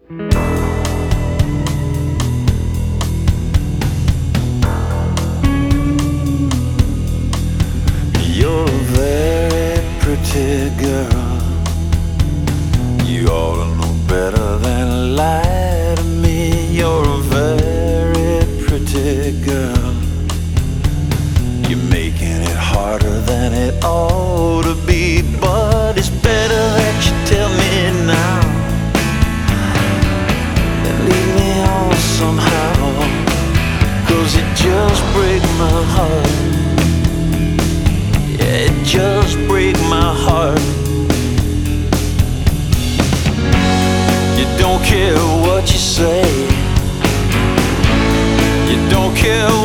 You're a very pretty girl. You ought to know better than lie to me. You're a very pretty girl. You're making it harder than it ought to be, but it's better that you tell me now than leave me on somehow, 'cause it just breaks my heart. Yeah, it just breaks my heart. You don't care what you say, you don't care